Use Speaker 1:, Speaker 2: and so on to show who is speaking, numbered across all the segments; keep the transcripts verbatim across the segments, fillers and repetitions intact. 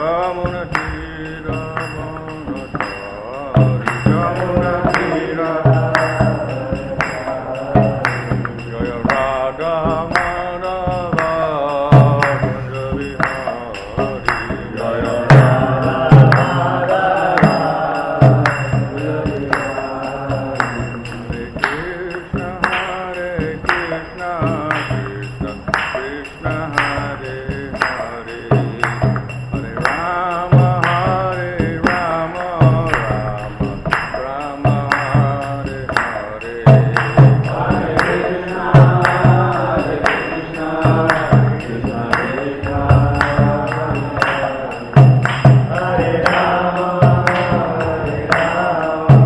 Speaker 1: Jamuna Tira Manachari Jamuna Tira Jaya Radha Madhava Kunja Vihari Jaya Radha Madhava Kunja Vihari Hare Krishna Krishna Krishna Hare Hare Hare Rama Hare Rama Rama Rama Hare Hare Hare Krishna Hare Krishna Krishna Krishna Hare Rama Hare Rama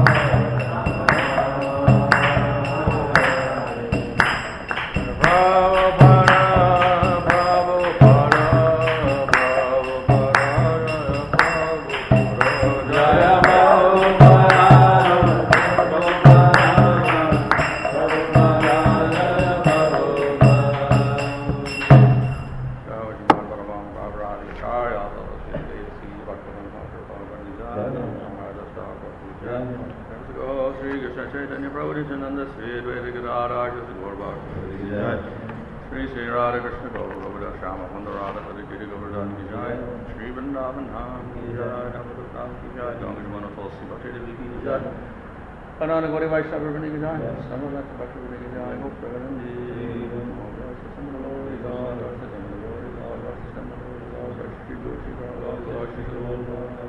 Speaker 1: Shri Krishna Chaitanya Prabhu Nityananda Sri Advaita Gadadhar Shri Gaur Bhakti Shri Sri Radha Krishna Gaur Govinda Shama Kunda Radha Hari Giri Govardhan Ki Jai Shri Vrindavan Dham Ki Jai Navadha Dham Ki Jai Ganga Jamuna Tulsi Bhakti Devi Ki Jai Ananda Gauri Vaishnava Vrinda Ki Jai Samavata Bhakti Vrinda Ki Jai Mukta Garandi Mukta Samana Lori God Artha Samana Lori God Artha Samana Lori God Artha Shri Goshi God Artha Shri Goshi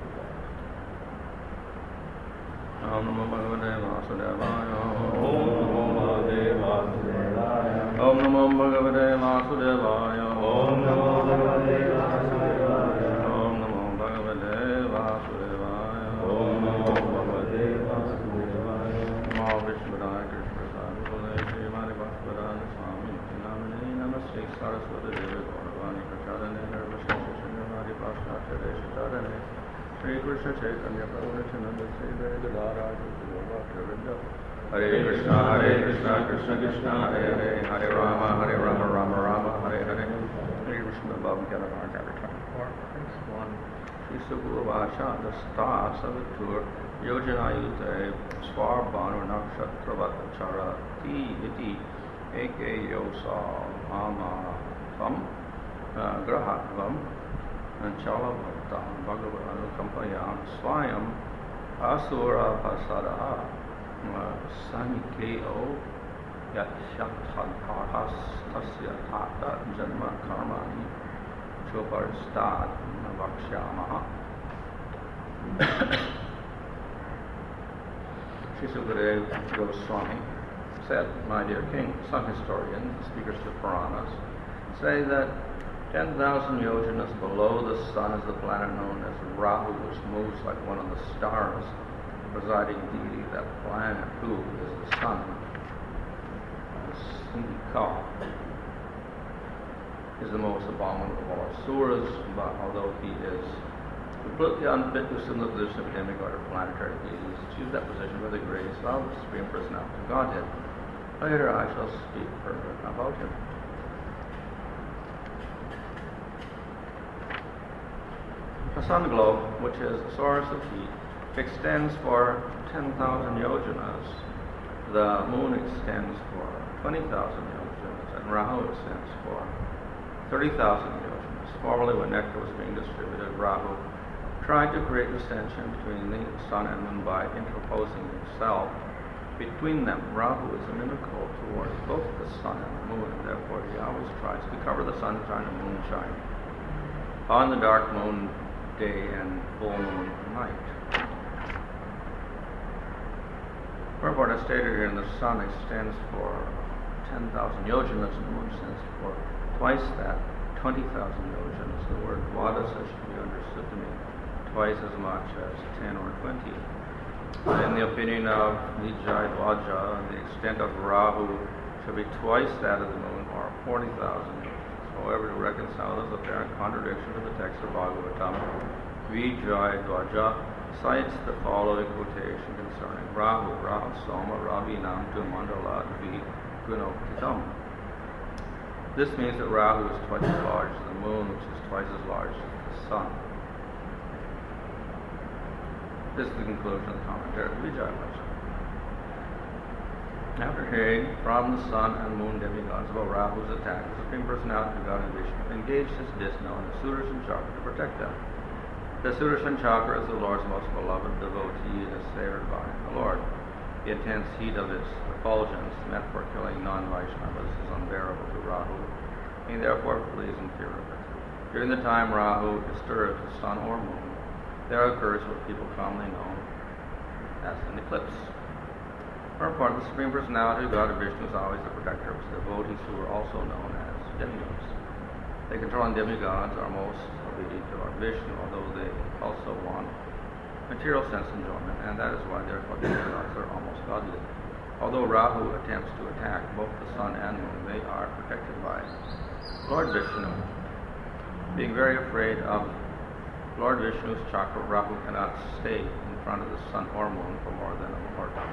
Speaker 1: Om Namo Bhagavate Vasudevaya Om Namo Bhagavate Vasudevaya Om Namo Bhagavate Vasudevaya Om Namo Bhagavate Vasudevaya Om Namo Bhagavate Vasudevaya Om Namo Bhagavate Vasudevaya Namo Vishwadaya Krishna Sadhuvale Shri Mani Bhaktivinoda Swami Namane Namaste Saraswati Devi Gauravani Prachadane Nirvashesha Shingamadi Pashtacharya Deshatarane Shri Krishna Chaitanya Prabhu Nityananda Sri Advaita Gadadhar Shri Gaur Bhakti Vrinda Hare Krishna Hare Krishna Krishna Krishna Hare Hare Hare Rama Hare Rama Rama Rama Hare Hare Hare Krishna Bhavam Gadadhar Chapter twenty-four Text one Shri Suguru Vacha Dasta Savitur Yojanayute Swar Bhanu Nakshatravat Charati Iti Eke Yosa Ama Vam Grahatvam Chala Bhaktam Bhagavad Anukampayam Swayam Asura Pasada Sanikeo Yakshatadharhas Tasya Tata Janma Karmani Choparstad Navakshyamaha Shri Sukadeva Goswami said, my dear king, some historians, speakers to Puranas, say that ten thousand yojanas below the sun is the planet known as Rahu, which moves like one of the stars, presiding deity. That planet, who is the sun, Sindika, is the most abominable of all asuras, but although he is completely unfit to assume the position of demigod or planetary deities, choose that position by the grace of the Supreme Personality of Godhead. Later I shall speak further about him. The sun globe, which is the source of heat, extends for ten thousand yojanas. The moon extends for twenty thousand yojanas, and Rahu extends for thirty thousand yojanas. Formerly, when nectar was being distributed, Rahu tried to create dissension between the sun and moon by interposing himself between them. Rahu is inimical towards both the sun and the moon, and therefore he always tries to cover the sunshine and moonshine on the dark moon day and full moon night. Wherefore, as stated here, the sun extends for ten thousand yojanas and the moon extends for twice that, twenty thousand yojanas. The word dwadasa should be understood to mean twice as much as ten or twenty. In the opinion of Vijay Dwaja, the extent of Rahu should be twice that of the moon, or forty thousand yojanas. However, to reconcile this apparent contradiction to the text of Bhagavatam, Vijay Dwaja cites the following quotation concerning Rahu: Rahu Soma Ravinam tu Mandala Dvi Gunokitam. This means that Rahu is twice as large as the moon, which is twice as large as the sun. This is the conclusion of the commentary of the Vijayavacana. After hearing from the sun and moon demigods about Rahu's attack, the Supreme Personality of God and Vishnu engaged his disk known as Sudarshan Chakra to protect them. The Sudarshan Chakra is the Lord's most beloved devotee and is favored by the Lord. The intense heat of its effulgence, meant for killing non-Vaishnavas, is unbearable to Rahu. He therefore flees in fear of it. During the time Rahu disturbs the sun or moon, there occurs what people commonly know as an eclipse. For important, the Supreme Personality of God and Vishnu is always the protector of his devotees, who are also known as demigods. The controlling demigods are most obedient to Lord Vishnu, although they also want material sense enjoyment, and that is why therefore demigods are almost godly. Although Rahu attempts to attack both the sun and moon, they are protected by Lord Vishnu. Being very afraid of Lord Vishnu's chakra, Rahu cannot stay in front of the sun or moon for more than a muhurta.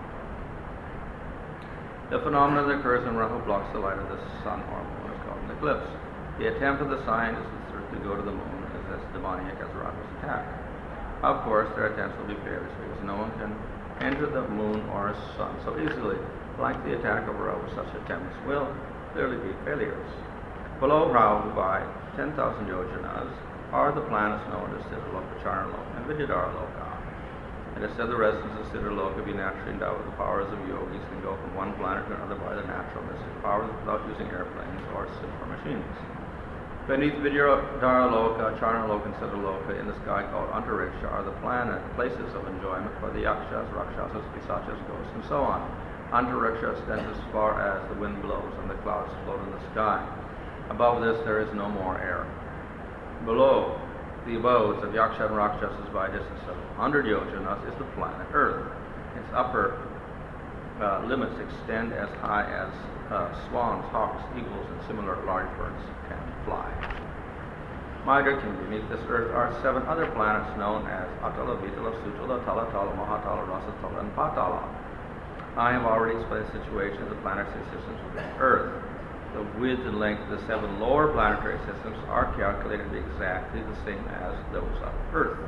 Speaker 1: The phenomenon that occurs when Rahu blocks the light of the sun or moon is called an eclipse. The attempt of the scientists to go to the moon is as demoniac as Rahu's attack. Of course, their attempts will be failures because no one can enter the moon or a sun so easily. Like the attack of Rahu, such attempts will clearly be failures. Below Rahu by ten thousand yojanas are the planets known as Siddhaloka, Charnaloka, and Vidyadharaloka. It is said the residents of Siddhaloka be naturally endowed with the powers of yogis and go from one planet to another by the natural mystic powers without using airplanes or super machines. Beneath Vidyadharaloka, Charnaloka, and Siddhaloka in the sky called Antariksha are the planet places of enjoyment for the yakshas, rakshasas, pisachas, ghosts, and so on. Antariksha extends as far as the wind blows and the clouds float in the sky. Above this there is no more air. Below the abodes of yaksha and rakshasas by a distance of one hundred yojanas is the planet Earth. Its upper uh, limits extend as high as uh, swans, hawks, eagles, and similar large birds can fly. My dear king, beneath this earth are seven other planets known as Atala, Vitala, Sutala, Talatala, Mahatala, Rasatala, and Patala. I have already explained the situation of the planetary systems within Earth. The width and length of the seven lower planetary systems are calculated to be exactly the same as those of Earth.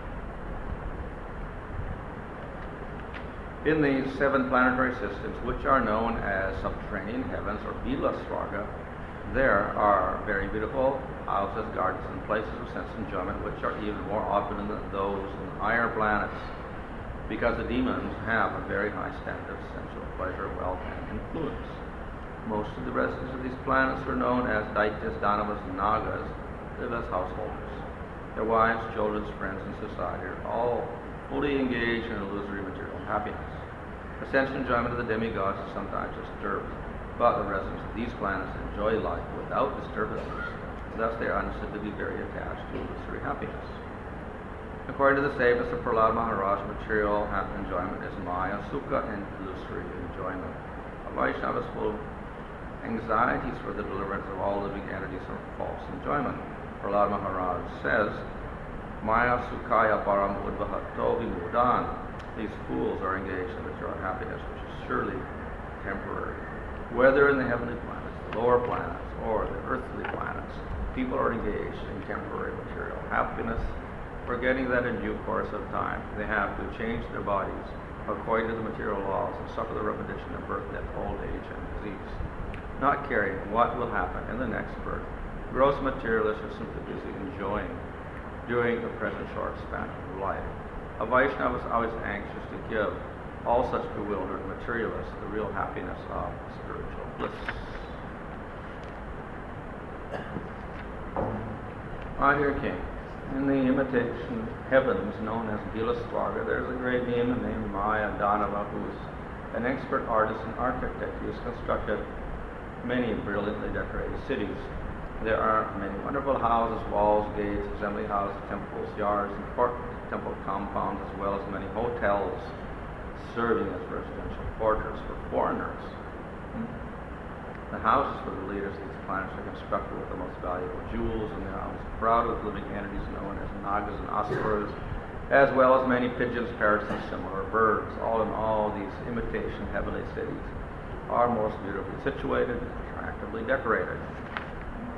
Speaker 1: In these seven planetary systems, which are known as subterranean heavens or Bila Svarga, there are very beautiful houses, gardens, and places of sense enjoyment, which are even more opulent than those in higher planets, because the demons have a very high standard of sensual pleasure, wealth, and influence. Most of the residents of these planets are known as Daityas, Danavas, and Nagas, live as householders. Their wives, children, friends, and society are all fully engaged in illusory material happiness. The sense enjoyment of the demigods is sometimes disturbed, but the residents of these planets enjoy life without disturbances. Thus they are understood to be very attached to illusory happiness. According to the statements of Prahlad Maharaj, material enjoyment is Maya, Sukha, and illusory enjoyment. A Vaishnava is full of anxieties for the deliverance of all living entities from false enjoyment. Prahlad Maharaj says, Maya Sukhaya Param Udvahato Vimudan. These fools are engaged in material happiness, which is surely temporary. Whether in the heavenly planets, the lower planets, or the earthly planets, people are engaged in temporary material happiness, forgetting that in due course of time they have to change their bodies according to the material laws and suffer the repetition of birth, death, old age, and disease, not caring what will happen in the next birth. Gross materialists are simply busy enjoying during the present short span of life. A Vaishnava is always anxious to give all such bewildered materialists the real happiness of spiritual bliss. My dear king, in the imitation heavens known as Bilaswarga, there is a great demon named Maya Danava, who is an expert artist and architect. He has constructed many brilliantly decorated cities. There are many wonderful houses, walls, gates, assembly houses, temples, yards, important temple compounds, as well as many hotels serving as residential quarters for foreigners. The houses for the leaders of these planets are constructed with the most valuable jewels, and they are crowded with living entities known as Nagas and Asuras, as well as many pigeons, parrots, and similar birds. All in all, these imitation heavenly cities are most beautifully situated and attractively decorated.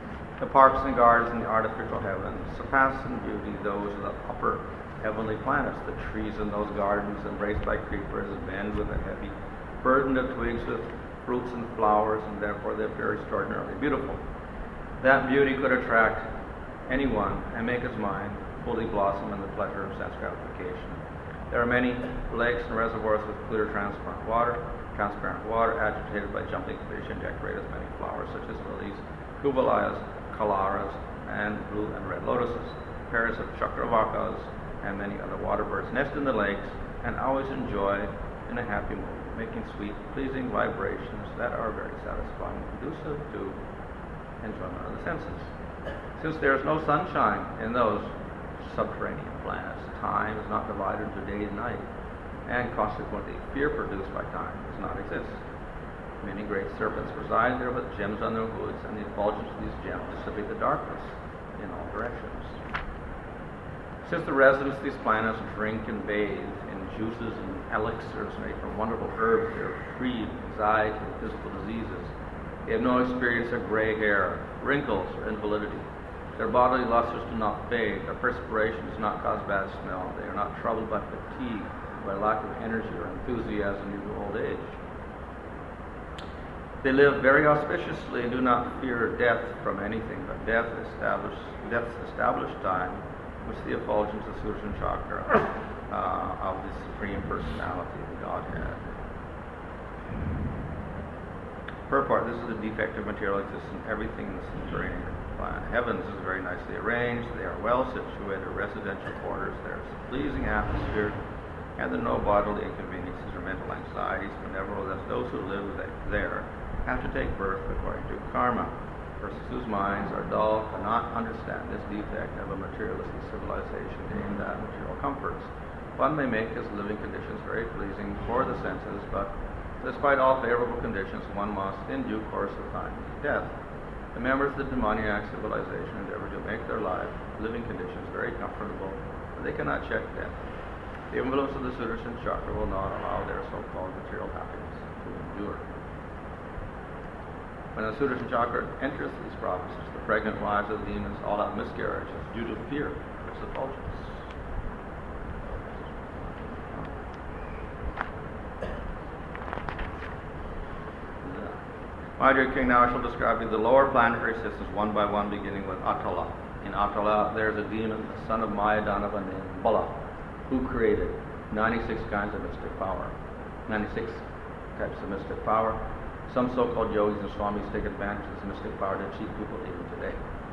Speaker 1: The parks and gardens in the artificial heavens surpass in beauty those of the upper heavenly planets. The trees in those gardens, embraced by creepers, bend with a heavy burden of twigs with fruits and flowers, and therefore they appear extraordinarily beautiful. That beauty could attract anyone and make his mind fully blossom in the pleasure of sense gratification. There are many lakes and reservoirs with clear, transparent water, transparent water agitated by jumping fish, and decorated with many flowers such as lilies, kubalayas, calaras, and blue and red lotuses. Pairs of chakravakas and many other water birds nest in the lakes and always enjoy in a happy mood, making sweet, pleasing vibrations that are very satisfying and conducive to enjoyment of the senses. Since there is no sunshine in those subterranean planets, time is not divided into day and night, and consequently fear produced by time does not exist. Many great serpents reside there with gems on their hoods, and the effulgence of these gems dissipate the darkness in all directions. Since the residents of these planets drink and bathe in juices and elixirs made from wonderful herbs, they are free from anxiety and physical diseases. They have no experience of gray hair, wrinkles, or invalidity. Their bodily lustres do not fade. Their perspiration does not cause bad smell. They are not troubled by fatigue, by lack of energy or enthusiasm due to old age. They live very auspiciously and do not fear death from anything, but death established, death's established time, which the effulgence of Sudarshan Chakra uh, of the Supreme Personality of the Godhead. Purport: this is the defective material exists in everything in the subterranean planet. Heavens is very nicely arranged. They are well situated residential quarters. There is a pleasing atmosphere, and there are no bodily inconveniences or mental anxieties, but nevertheless those who live there have to take birth according to karma. Persons whose minds are dull cannot understand this defect of a materialistic civilization aimed at material comforts. One may make his living conditions very pleasing for the senses, but despite all favorable conditions, one must, in due course of time, meet death. The members of the demoniac civilization endeavor to make their life, living conditions very comfortable, but they cannot check death. The influence of the Sudarshan Chakra will not allow their so-called material happiness to endure. When the Sudarshan Chakra enters these provinces, the pregnant wives of the demons all have miscarriages due to fear of its effulgence. My dear King, now I shall describe you the lower planetary systems one by one, beginning with Atala. In Atala, there is a demon, the son of Mayadanava, named Bala, who created ninety-six kinds of mystic power. ninety-six types of mystic power. Some so-called yogis and swamis take advantage of this mystic power to cheat people even today.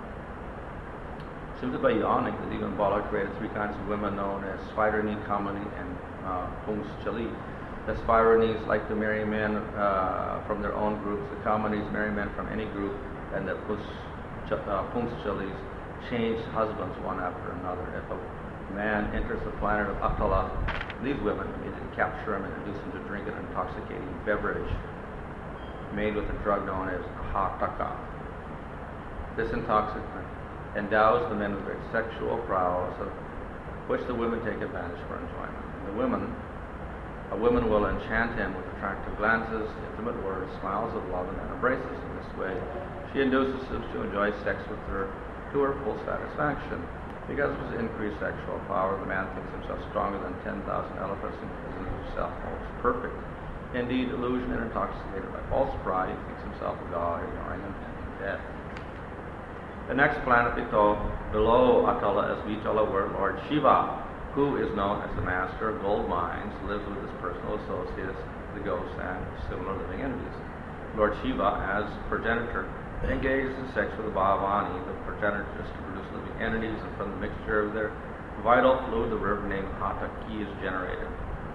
Speaker 1: Simply by yawning, the demon Bala created three kinds of women known as Sphyrani, Kamani, and uh, Pungschali. The Sphyranies like to marry men uh, from their own groups, the Kamanis marry men from any group, and the Pungschali's change husbands one after another. If a man enters the planet of Atala, these women immediately capture him and induce him to drink an intoxicating beverage made with a drug known as hataka. This intoxicant endows the men with great sexual prowess, of which the women take advantage for enjoyment. The women, a woman will enchant him with attractive glances, intimate words, smiles of love, and then embraces. In this way, she induces him to enjoy sex with her to her full satisfaction. Because of his increased sexual power, the man thinks himself stronger than ten thousand elephants and presents himself most perfect. Indeed, illusion and intoxicated by false pride, he thinks himself a god, ignoring impending death. The next planet below Atala is Vitala, where Lord Shiva, who is known as the master of gold mines, lives with his personal associates, the ghosts, and similar living entities. Lord Shiva, as progenitor, engages in sex with the Bhavani, the progenitors, to produce living entities, and from the mixture of their vital fluid, the river named Hataki is generated.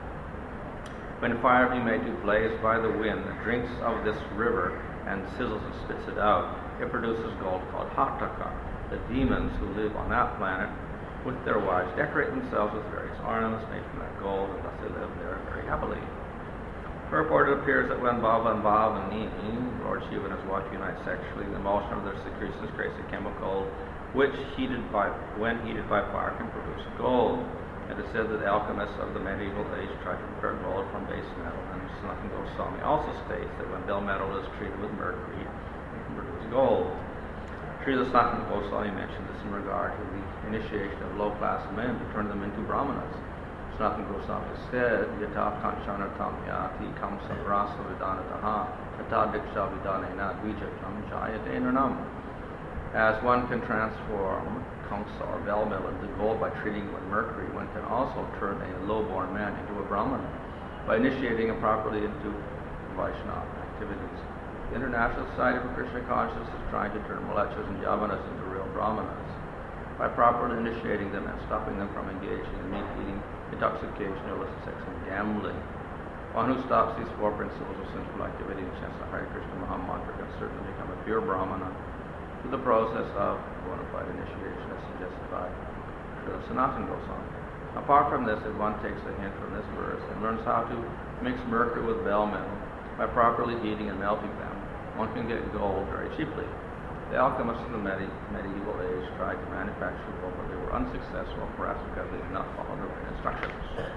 Speaker 1: When fire be made to blaze by the wind, it drinks of this river and sizzles and spits it out. It produces gold called Hataka. The demons who live on that planet with their wives decorate themselves with various ornaments made from that gold, and thus they live there very happily. Purport: it appears that when Bhava and Bhavani, Lord Shiva and his wife, unite sexually, the emulsion of their secretions creates a chemical which, heated by, when heated by fire, can produce gold. It is said that the alchemists of the medieval age tried to prepare gold from base metal, and Sanatana Goswami also states that when bell metal is treated with mercury, it can produce gold. Srila Sanatana Goswami mentioned this in regard to the initiation of low-class men to turn them into brahmanas. Sanatana Goswami said, Yata kanchana tam yati kamsa rasa vidanataha tata diksha vidanena dvijakam jayate nranam. As one can transform kamsa or bell metal into gold by treating it with mercury, one can also turn a low-born man into a brahmana by initiating him properly into Vaishnava activities. The International Society for Krishna Consciousness is trying to turn Malechas and Yavanas into real brahmanas by properly initiating them and stopping them from engaging in meat eating, intoxication, illicit sex, and gambling. One who stops these four principles of sinful activity and chants the Hare Krishna Maha Mantra can certainly become a pure brahmana through the process of bona fide initiation as suggested by Srila Sanatana Goswami. Apart from this, if one takes a hint from this verse and learns how to mix mercury with bell metal by properly heating and melting them, one can get gold very cheaply. The alchemists of the medi- medieval age tried to manufacture gold, but they were unsuccessful, perhaps because they did not follow the right instructions.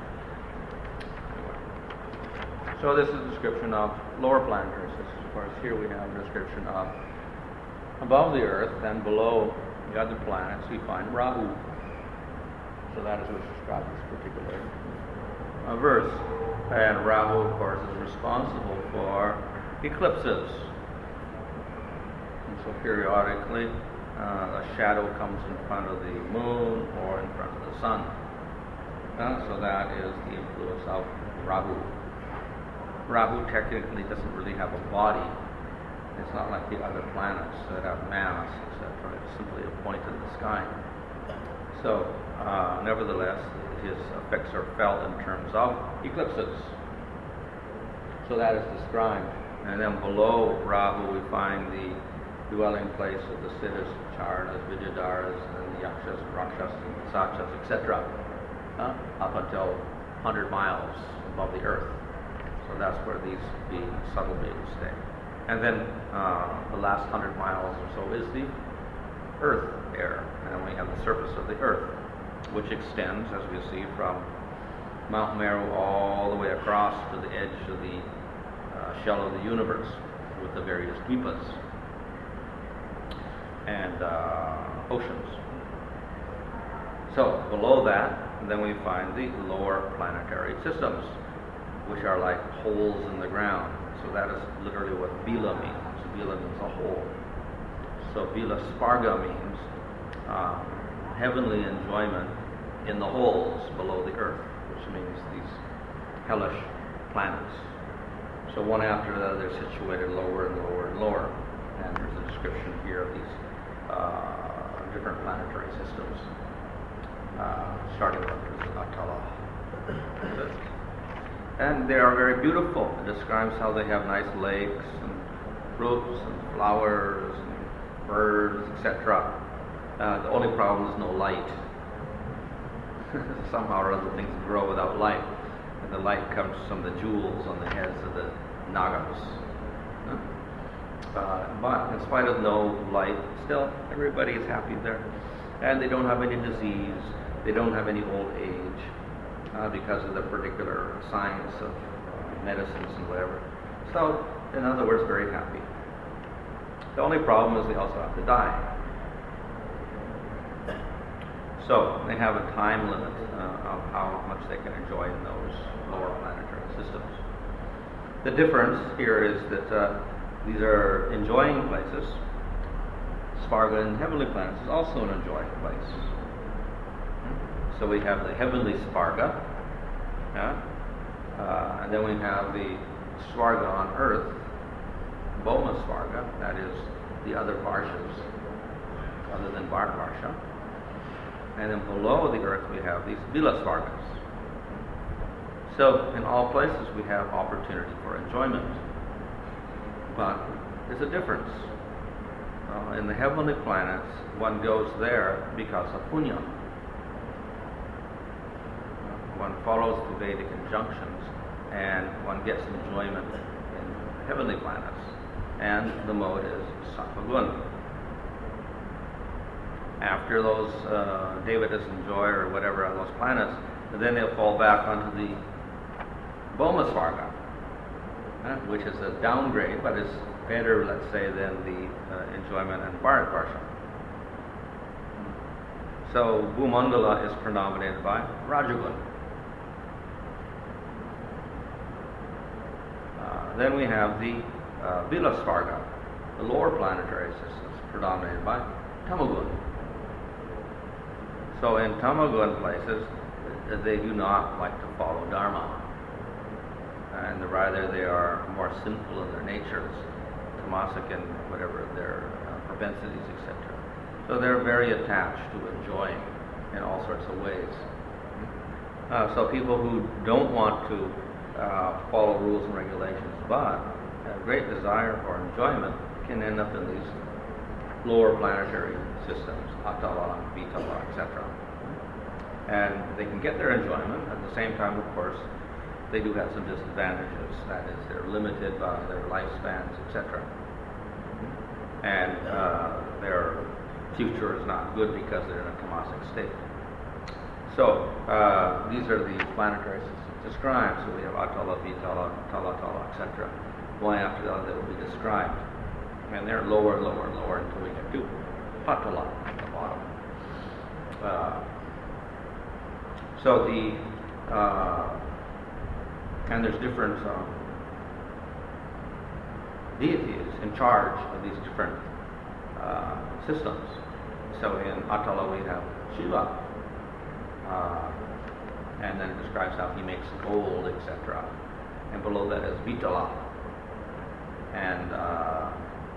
Speaker 1: Anyway. So this is a description of lower planetary systems. Of course, here we have a description of above the Earth, and below the other planets we find Rahu. So that is what's described in this particular uh, verse. And Rahu, of course, is responsible for eclipses. And so periodically, uh, a shadow comes in front of the moon or in front of the sun. Uh, so that is the influence of Rahu. Rahu technically doesn't really have a body. It's not like the other planets that have mass, et cetera. It's simply a point in the sky. So, uh, nevertheless, his effects are felt in terms of eclipses. So that is described. And then below Rahu we find the dwelling place of the Siddhas, Charanas, Vidyadharas, and the Yakshas, Rakshas, and Sakshas, et cetera. Uh, up until one hundred miles above the earth. So that's where these beings, subtle beings, stay. And then uh, the last one hundred miles or so is the earth air. And then we have the surface of the earth, which extends, as we see, from Mount Meru all the way across to the edge of the uh, shell of the universe with the various dvipas and uh, oceans. So below that, then we find the lower planetary systems, which are like holes in the ground. So that is literally what Bila means. Bila means a hole. So Bila Sparga means um, heavenly enjoyment in the holes below the earth, which means these hellish planets. So one after the other, they're situated lower and lower and lower. And there's a description here of these uh, different planetary systems, uh, starting with Atala. And they are very beautiful. It describes how they have nice lakes and fruits and flowers and birds, et cetera. Uh, the only problem is no light. Somehow or other things grow without light. And the light comes from the jewels on the heads of the Nagas. Uh, but in spite of no light, still everybody is happy there. And they don't have any disease. They don't have any old age. Uh, because of the particular science of uh, medicines and whatever. So, in other words, very happy. The only problem is they also have to die. So, they have a time limit uh, of how much they can enjoy in those lower planetary systems. The difference here is that uh, these are enjoying places. Sparga in heavenly planets is also an enjoying place. So we have the heavenly Sparga, yeah? uh, and then we have the Swarga on earth, Boma Swarga, that is the other Varshas, other than Bharat-Varsha. And then below the earth we have these Bila Swargas. So in all places we have opportunity for enjoyment. But there's a difference. Uh, in the heavenly planets, one goes there because of punya. One follows the Vedic injunctions and one gets enjoyment in heavenly planets. And the mode is sattva-gun. After those uh, Devatas enjoy or whatever on those planets, then they'll fall back onto the Boma Swarga, uh, which is a downgrade, but is better, let's say, than the uh, enjoyment in Bharat-Varsha. So Bhumandala is predominated by Rajagun. Uh, then we have the uh, Vilasvarga, the lower planetary systems, predominated by Tamagun. So in Tamagun places, they do not like to follow Dharma, and rather they are more sinful in their natures, tamasic in whatever their uh, propensities, et cetera. So they're very attached to enjoying in all sorts of ways. Uh, so people who don't want to uh, follow rules and regulations, but have great desire for enjoyment, can end up in these lower planetary systems, Atala, Vitala, et cetera. And they can get their enjoyment. At the same time, of course, they do have some disadvantages. That is, they're limited by their lifespans, et cetera. And uh, their future is not good because they're in a tamasic state. So uh, these are the planetary systems described. So we have Atala, Vitala, Tala, Tala, et cetera. One after the other they will be described. And they're lower, lower, lower until we get to Patala at the bottom. Uh, so the, uh, and there's different uh, deities in charge of these different uh, systems. So in Atala we have Shiva, uh, and then it describes how he makes gold, et cetera. And below that is Vitala, and uh,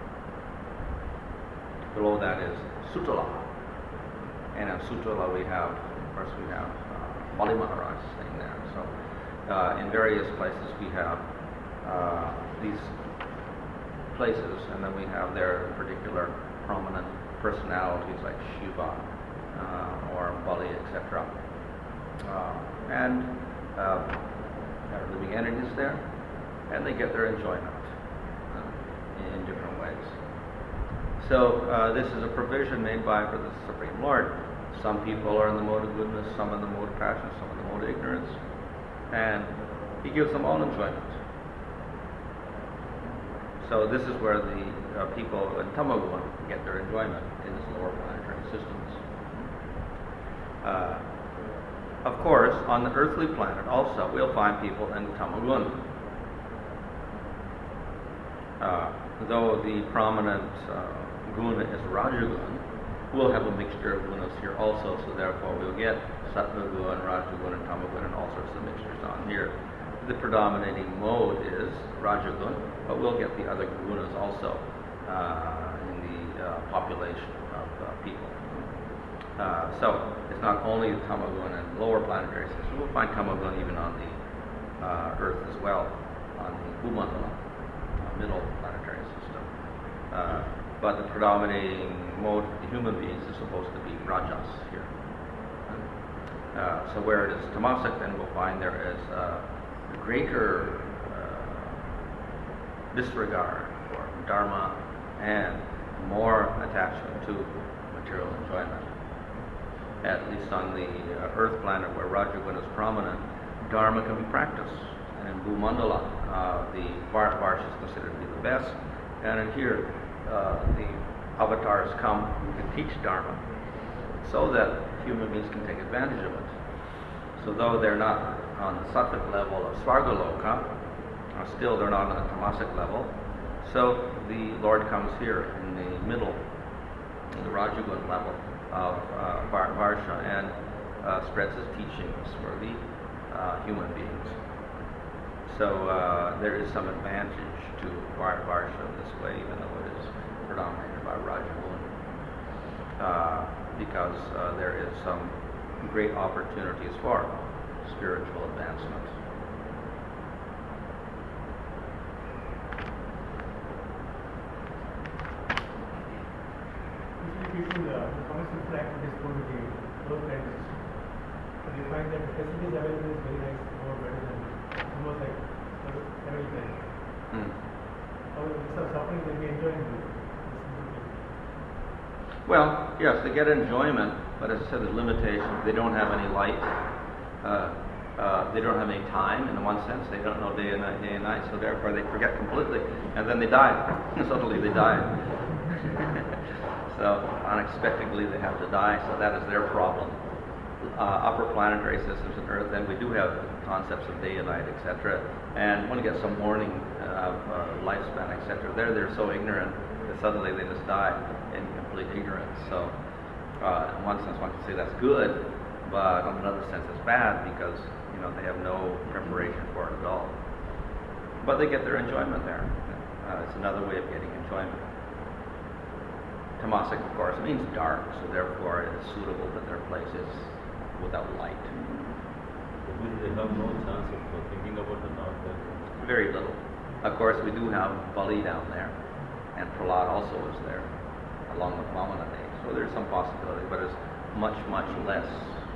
Speaker 1: below that is Sutala. And in Sutala we have, of course, we have uh, Bali Maharaj staying there. So uh, in various places we have uh, these places, and then we have their particular prominent personalities like Shiva uh, or Bali, et cetera. Uh, and uh, there are living entities there, and they get their enjoyment uh, in different ways. So uh, this is a provision made by for the Supreme Lord. Some people are in the mode of goodness, some in the mode of passion, some in the mode of ignorance, and he gives them all enjoyment. So this is where the uh, people in Tamagun get their enjoyment in these lower planetary systems. Uh, of course, on the earthly planet also, we'll find people in Tamagun. Uh, though the prominent uh, guna is Rajagun, we'll have a mixture of gunas here also, so therefore we'll get Sattva-guna, Rajagun, and Tamagun, and all sorts of mixtures on here. The predominating mode is Rajagun, but we'll get the other gunas also uh, in the uh, population of uh, people. Uh, so it's not only the Tamagun and lower planetary systems, we'll find Tamagun even on the uh, Earth as well, on the Bhumandala, uh, middle planetary system. Uh, but the predominating mode for the human beings is supposed to be Rajas here. Uh, so where it is tamasic, then we'll find there is uh, greater uh, disregard for Dharma and more attachment to material enjoyment. At least on the uh, Earth planet where Rajagun is prominent, Dharma can be practiced. And in Bhumandala, uh, the Bharatvarsha is considered to be the best. And in here, uh, the avatars come to teach Dharma so that human beings can take advantage of it. So though they're not on the sattvic level of Svargaloka, uh, still they're not on the tamasic level. So the Lord comes here in the middle, in the Rajagun level of uh, Varsha, and uh, spreads his teachings for the uh, human beings. So uh, there is some advantage to Varsha this way, even though it is predominated by Rajagun, uh, because uh, there is some great opportunities for spiritual advancement.
Speaker 2: People, uh, the commercial activities go to the low kind of system. But you find that the facilities available is very nice, more better than almost like heavenly place.
Speaker 1: Mm.
Speaker 2: However, this is suffering will be enjoying this.
Speaker 1: Well, yes, they get enjoyment, but as I said, there's limitations. They don't have any light. Uh, uh, they don't have any time, in one sense. They don't know day and night, day and night, so therefore they forget completely. And then they die. Suddenly they die. So unexpectedly they have to die, so that is their problem. Uh, upper planetary systems on Earth, and we do have concepts of day and night, et cetera. And one gets some warning of uh, lifespan, et cetera. There, they're so ignorant that suddenly they just die in complete ignorance. So, uh, in one sense, one can say that's good, but in another sense, it's bad because you know they have no preparation for it at all. But they get their enjoyment there. Uh, it's another way of getting enjoyment. Tamasic, of course, means dark, so therefore it is suitable that their place is without light.
Speaker 3: They have no chance of thinking about the north.
Speaker 1: Very little. Of course, we do have Bali down there, and Prahlad also is there, along with Vamana Dev. So there's some possibility, but it's much, much less.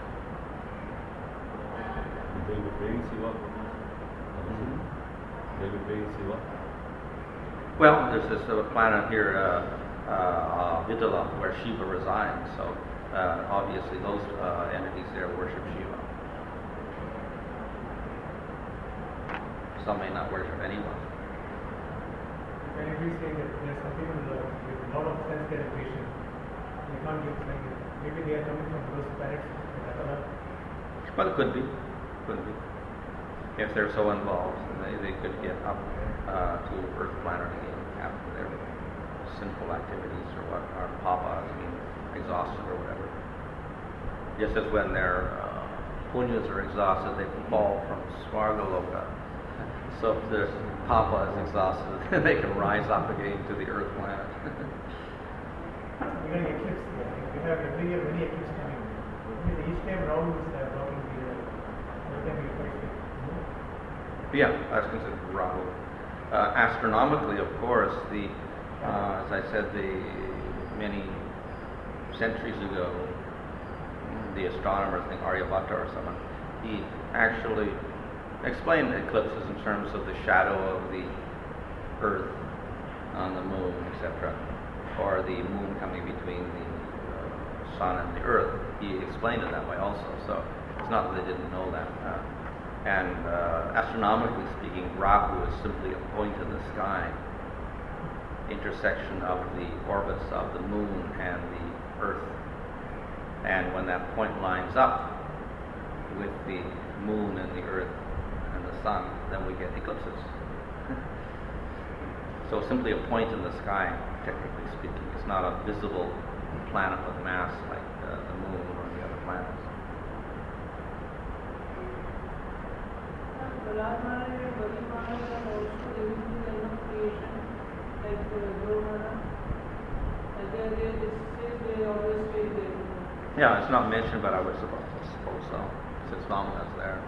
Speaker 3: They will be praying Shiva. Mm-hmm. They will be praying Shiva.
Speaker 1: Well, there's this uh, planet here, uh, uh, uh, Vidala, where Shiva resides. So uh, obviously, those uh, entities there worship Shiva. Some may not worship anyone.
Speaker 2: When you say that there's some people with a lot of sense calibration, they can't give like maybe they are coming from those planets.
Speaker 1: Well, it could be, could be. If they're so involved, they, they could get up uh, to Earth planet again after their sinful activities or what, or papas, I mean, exhausted or whatever. Just as when their uh, punyas are exhausted, they fall from Swargaloka. So if their papa is exhausted, then they can rise up again to the Earth planet.
Speaker 2: We're going to eclipse. We have every year many eclipses coming. Each time round is uh, blocking the year. Every time we quite fit.
Speaker 1: Yeah, that's considered Rahu. Uh, astronomically, of course, the uh, as I said, the many centuries ago, the astronomer, I think Aryabhatta or someone, he actually explained eclipses in terms of the shadow of the Earth on the moon, et cetera, or the moon coming between the uh, sun and the Earth. He explained it that way also. So it's not that they didn't know that. Uh, and uh, astronomically speaking, Rahu is simply a point in the sky, intersection of the orbits of the moon and the Earth. And when that point lines up with the moon and the Earth and the sun, then we get eclipses. So simply a point in the sky, technically speaking. It's not a visible planet with mass like uh, the moon or the other planets. Yeah, it's not mentioned, but I would suppose, suppose so, since Vamana's there.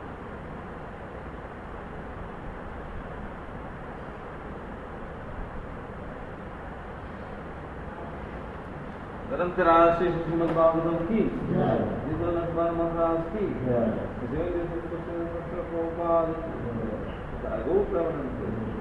Speaker 4: Garam Shri Srimad Bhagavatam ki, Jidal Akbar Maharaj ki, Jai Jai Prabhupada, Go Pravanam.